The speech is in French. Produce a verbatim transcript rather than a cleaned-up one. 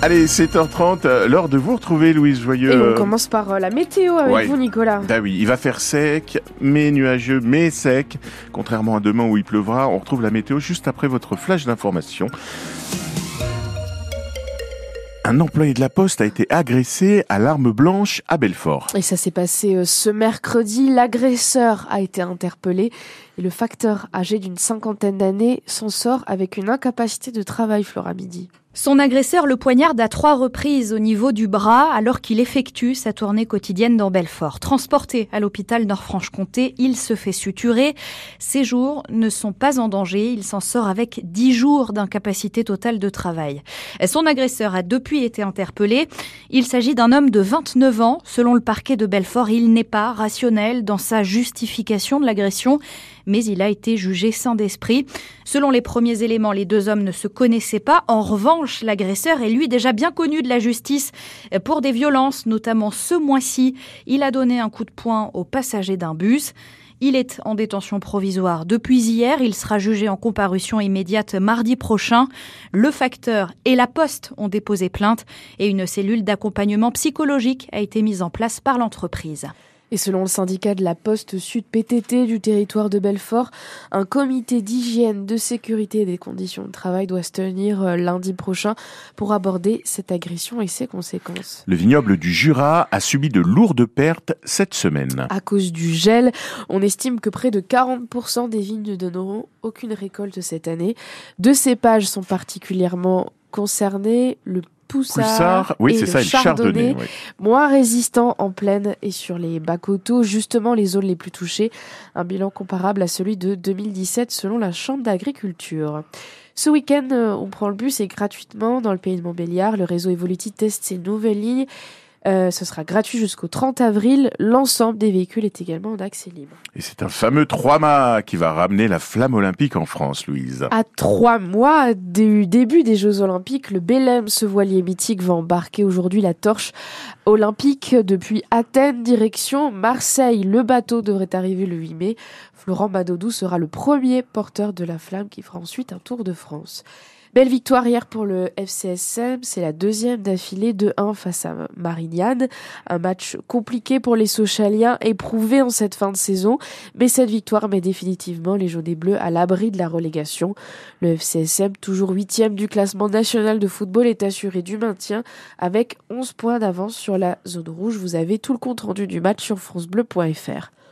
Allez, sept heures trente, l'heure de vous retrouver, Louise Joyeux. Et on commence par la météo avec ouais. vous, Nicolas. Ah oui, il va faire sec, mais nuageux, mais sec. Contrairement à demain où il pleuvra, on retrouve la météo juste après votre flash d'information. Un employé de la Poste a été agressé à l'arme blanche à Belfort. Et ça s'est passé ce mercredi. L'agresseur a été interpellé et le facteur âgé d'une cinquantaine d'années s'en sort avec une incapacité de travail, Flora Midi. Son agresseur le poignarde à trois reprises au niveau du bras alors qu'il effectue sa tournée quotidienne dans Belfort. Transporté à l'hôpital Nord-Franche-Comté, il se fait suturer. Ses jours ne sont pas en danger. Il s'en sort avec dix jours d'incapacité totale de travail. Son agresseur a depuis été interpellé. Il s'agit d'un homme de vingt-neuf ans. Selon le parquet de Belfort, il n'est pas rationnel dans sa justification de l'agression, mais il a été jugé sain d'esprit. Selon les premiers éléments, les deux hommes ne se connaissaient pas. En revanche, l'agresseur est lui déjà bien connu de la justice pour des violences, notamment ce mois-ci. Il a donné un coup de poing au passager d'un bus. Il est en détention provisoire depuis hier. Il sera jugé en comparution immédiate mardi prochain. Le facteur et la Poste ont déposé plainte et une cellule d'accompagnement psychologique a été mise en place par l'entreprise. Et selon le syndicat de la Poste Sud P T T du territoire de Belfort, un comité d'hygiène, de sécurité et des conditions de travail doit se tenir lundi prochain pour aborder cette agression et ses conséquences. Le vignoble du Jura a subi de lourdes pertes cette semaine. À cause du gel, on estime que près de quarante pour cent des vignes ne donneront aucune récolte cette année. Deux cépages sont particulièrement concernés, le Poussard, Poussard, oui, et c'est le ça, le chardonnay, chardonnay oui. moins résistant en plaine et sur les bas coteaux, justement les zones les plus touchées. Un bilan comparable à celui de deux mille dix-sept selon la Chambre d'agriculture. Ce week-end, on prend le bus et gratuitement dans le pays de Montbéliard. Le réseau Evoluti teste ses nouvelles lignes. Euh, ce sera gratuit jusqu'au trente avril. L'ensemble des véhicules est également en accès libre. Et c'est un fameux trois-mâts qui va ramener la flamme olympique en France, Louise. À trois mois du début des Jeux Olympiques, le Belém, ce voilier mythique, va embarquer aujourd'hui la torche olympique depuis Athènes, direction Marseille. Le bateau devrait arriver le huit mai. Florent Badodou sera le premier porteur de la flamme qui fera ensuite un tour de France. Belle victoire hier pour le F C S M, c'est la deuxième d'affilée deux un face à Marignane. Un match compliqué pour les Sochaliens, éprouvé en cette fin de saison, mais cette victoire met définitivement les jaunes et bleus à l'abri de la relégation. Le F C S M, toujours huitième du classement national de football, est assuré du maintien avec onze points d'avance sur la zone rouge. Vous avez tout le compte rendu du match sur francebleu point f r.